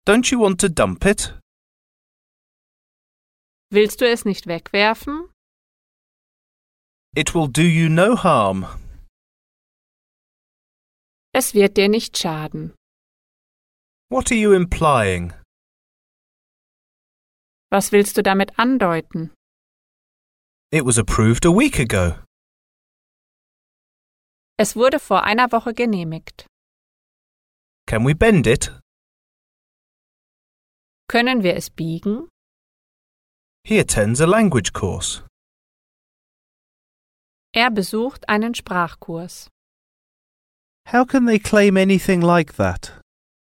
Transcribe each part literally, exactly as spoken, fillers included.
Don't you want to dump it? Willst du es nicht wegwerfen? It will do you no harm. Es wird dir nicht schaden. What are you implying? Was willst du damit andeuten? It was approved a week ago. Es wurde vor einer Woche genehmigt. Can we bend it? Können wir es biegen? He attends a language course. Er besucht einen Sprachkurs. How can they claim anything like that?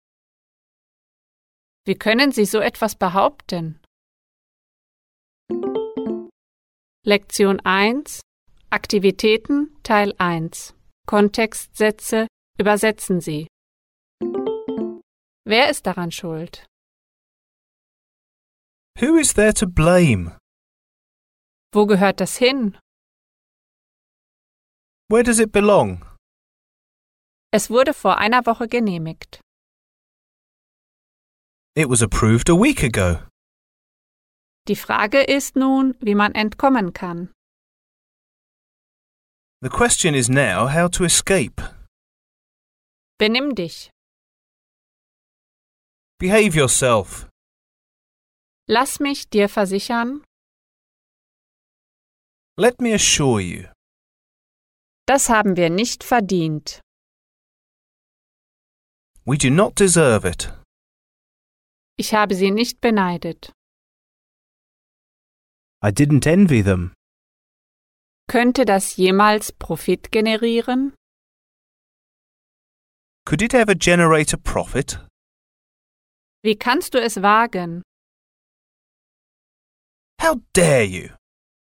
Wie können Sie so etwas behaupten? Lektion eins Aktivitäten Teil eins Kontextsätze übersetzen Sie. Wer ist daran schuld? Who is there to blame? Wo gehört das hin? Where does it belong? Es wurde vor einer Woche genehmigt. It was approved a week ago. Die Frage ist nun, wie man entkommen kann. The question is now how to escape. Benimm dich. Behave yourself. Lass mich dir versichern, Let me assure you. das haben wir nicht verdient. We do not deserve it. Ich habe sie nicht beneidet. I didn't envy them. Könnte das jemals Profit generieren? Could it ever generate a profit? Wie kannst du es wagen? How dare you?